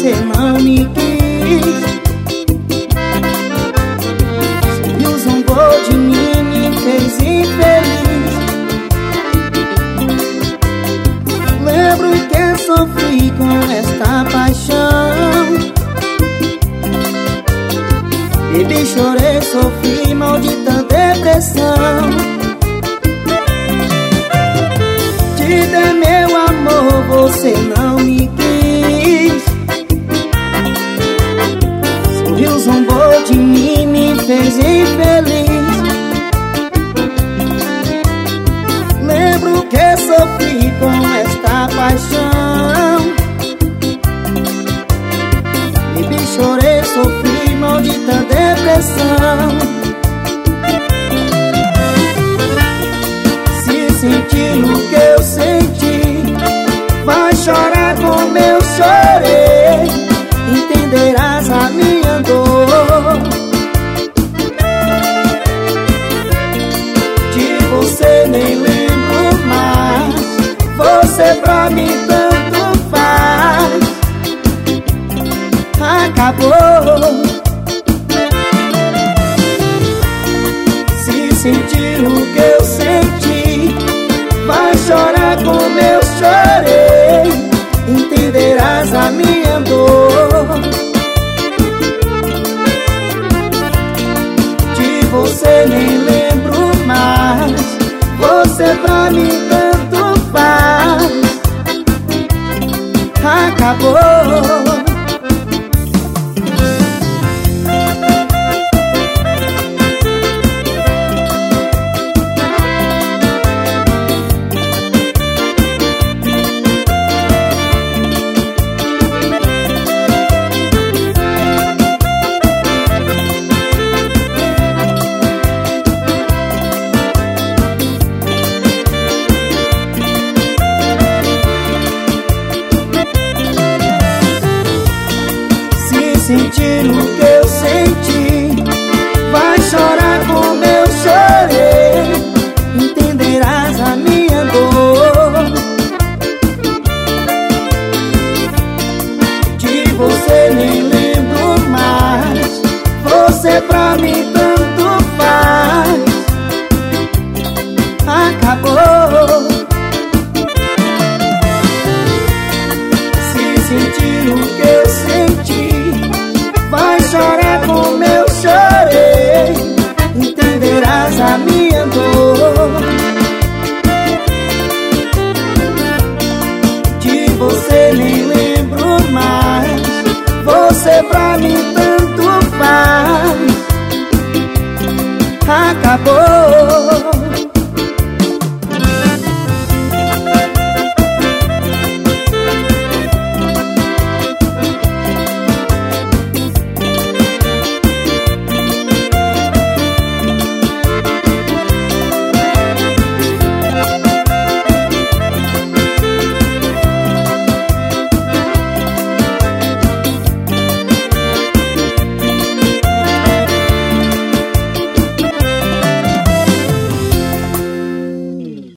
você não me quis. Sorriu, zombou de mim, me fez infeliz. Lembro que sofri com esta paixão. Bebi, chorei, sofri maldita depressão. Te dei meu amor, você não me quis. Sorriu, zombou de mim, me fez infeliz. Lembro que sofri com esta paixão. Bebi, chorei, sofri maldita depressão. Se sentir o que eu senti, vai chorar como eu chorei. Entenderás a minha dor. De você nem lembro mais. Você pra mim tanto faz. Acabou. Se sentir o que eu senti, vai chorar como eu chorei. Entenderás a minha dor. De você nem lembro mais. Você pra mim tanto faz. Acabou. Sentir o que eu senti, vai chorar como eu chorei. Entenderás a minha dor. De você nem lembro mais. Você pra mim